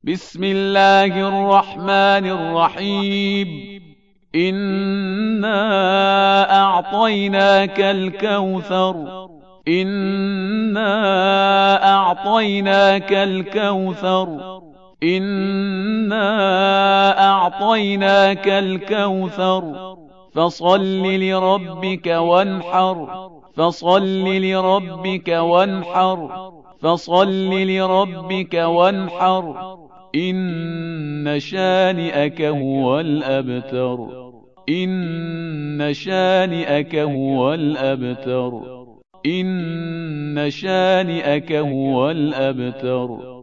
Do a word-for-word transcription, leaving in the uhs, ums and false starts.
بسم الله الرحمن الرحيم إنا أعطيناك الكوثر إنا أعطيناك الكوثر إنا أعطيناك الكوثر فصل لربك وانحر فصل لربك وانحر فصل لربك وانحر إن شانئك هو الأبتر إن شانئك هو الأبتر إن شانئك هو الأبتر